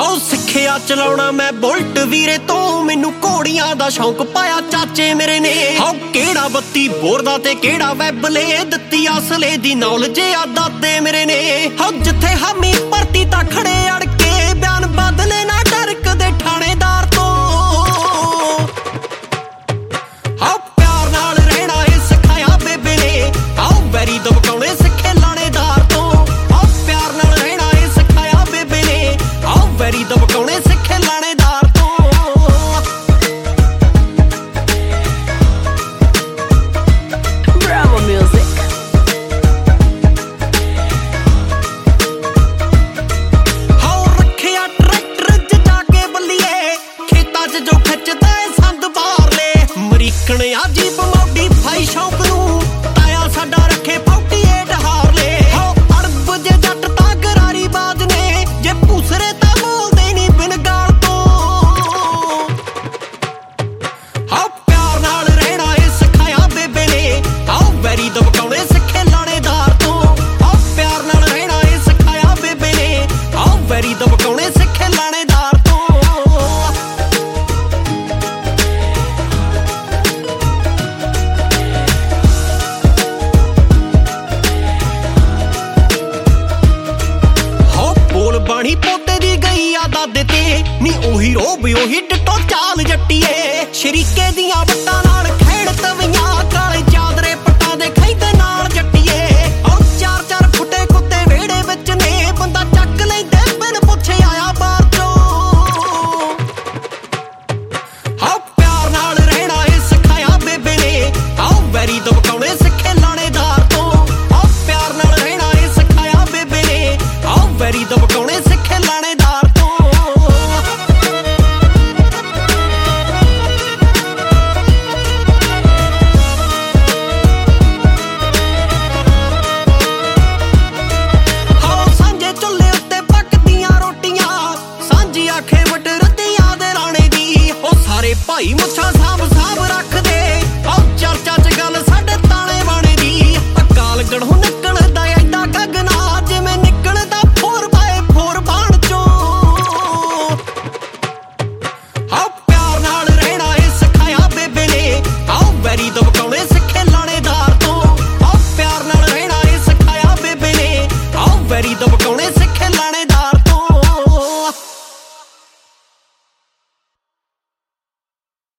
How ਸਿੱਖਿਆ ਚਲਾਉਣਾ ਮੈਂ ਬੁਲਟ ਵੀਰੇ ਤੋਂ, ਮੈਨੂੰ ਘੋੜੀਆਂ ਦਾ ਸ਼ੌਂਕ ਪਾਇਆ ਚਾਚੇ ਮੇਰੇ ਨੇ। ਹਾਉ ਕਿਹੜਾ 32 ਬੋਰ ਦਾ ਤੇ ਕਿਹੜਾ ਵੈਬਲੇ, ਦਿੱਤੀ ਅਸਲੇ ਦੀ ਨੌਲੇਜ ਆ ਦਾਦੇ ਮੇਰੇ ਨੇ। ਹਾਉ ਜਿੱਥੇ ਹਾਮੀ ਭਰਤੀ ਤਾਂ ਖੜੇ ਅੜ ਕੇ, ਬਿਆਨ ਬਦਲੇ ਨਾ ਡਰ ਕਦੇ ਥਾਣੇਦਾਰ ਤੋਂ। ਹਾਉ ਪਿਆਰ ਨਾਲ ਰਹਿਣਾ ਏ ਸਿਖਾਇਆ ਬੇਬੇ ਨੇ, ਹਾਉ ਵੈਰੀ ਦਬਕਾਉਣੇ ਸਿੱਖੇ ਲਾਣੇਦਾਰ ਤੋਂ। ਹਾਉ ਪਿਆਰ ਨਾਲ ਰਹਿਣਾ ਏ ਸਿਖਾਇਆ ਬੇਬੇ ਨੇ, ਹਾਉ ਵੈਰੀ ਦਬਕਾਉਣੇ ਸਿੱਖੇ ਲਾਣੇਦਾਰ ਤੋਂ। Bravo music. ਹਾਉ ਰੱਖਿਆ ਟਰੈਕਟਰ ਚ ਜਾ ਕੇ ਬੱਲੀਏ, ਖੇਤਾਂ ਚ ਜੋ ਖਿੱਚਦਾ ਏ ਸੰਦ ਬਾਹਰਲੇ। ਅਮਰੀਕਨ ਆ ਜੀਪ ਮੋਡੀਫਾਈ ਸ਼ੌਂਕ ਨੂੰ, ਤਾਇਆ ਸਾਡਾ ਰੱਖੇ 48 ਹਾਰਲੇ। ਹਾਉ ਅੜਬ ਜੇ ਜੱਟ ਤਾਂ ਗਰਾਰੀ ਬਾਜ ਨੇ, ਜੇ ਭੂਸਰੇ ਤਾਂ ਬੋਲਦੇ ਨੀ ਬਿਨ ਗਾਲ ਤੋਂ। ਹਾਉ ਪਿਆਰ ਨਾਲ ਰਹਿਣਾ ਏ ਸਿਖਾਇਆ ਬੇਬੇ ਨੇ, ਹਾਉ ਵੈਰੀ ਦਬਕਾਉਣੇ ਸਿੱਖੇ ਲਾਣੇਦਾਰ ਤੋਂ। ਹਾਉ ਪਿਆਰ ਨਾਲ ਰਹਿਣਾ ਏ ਸਿਖਾਇਆ ਬੇਬੇ ਨੇ, ਹਾਉ ਵੈਰੀ ਦਬਕਾਉਣੇ ਸਿੱਖੇ ਲਾਣੇਦਾਰ ਤੋਂ। ਹਾਉ ਬੋਲ ਬਾਣੀ ਪੋਤੇ ਦੀ ਗਈ ਆ ਦਾਦੇ ਤੇ, ਨੀ ਉਹੀ ਰੋਬ ਉਹੀ ਡਿੱਟੋ ਚਾਲ ਜੱਟੀਏ। ਸ਼ਰੀਕੇ ਦੀਆਂ ਵੱਟਾਂ ਨਾਲ ਖੇਡ ਤਵੀਆਂ, ਕਾਲੇ ਚਾਦਰੇ ਪੱਟਾਂ ਦੇ ਖੈਦੇ ਨਾਲ ਜੱਟੀਏ। ਹਾਉ 4-4 ਫੁੱਟੇ ਕੁੱਤੇ ਵਿਹੜੇ ਵਿੱਚ ਨੇ, ਬੰਦਾ ਚੱਕ ਲੈਂਦੇ ਬਿਨ ਪੁੱਛੇ ਆਇਆ ਬਾਹਰ ਚੋਂ। ਹਾਉ ਪਿਆਰ ਨਾਲ ਰਹਿਣਾ ਏ ਸਿਖਾਇਆ ਬੇਬੇ ਨੇ, ਹਾਉ ਵੈਰੀ ਦਬਕਾਉਣੇ ਸਿੱਖੇ ਲਾਣੇਦਾਰ ਤੋਂ। ਹਾਉ ਪਿਆਰ ਨਾਲ ਰਹਿਣਾ ਏ ਸਿਖਾਇਆ ਬੇਬੇ ਨੇ, ਹਾਉ ਵੈਰੀ ਦਬਕਾਉਣੇ ਸਿੱਖੇ ਲਾਣੇਦਾਰ ਤੋਂ। ਹਾਉ ਸਾਂਝੇ ਚੁੱਲ੍ਹੇ ਉੱਤੇ ਪੱਕਦੀਆਂ ਰੋਟੀਆਂ, ਸਾਂਝੀ ਆਖੇ ਵੱਟ ਰੱਤੀਆਂ ਦੇ ਰਾਣੇ ਦੀ। ਉਹ ਸਾਰੇ ਭਾਈ ਮੁੱਛਾਂ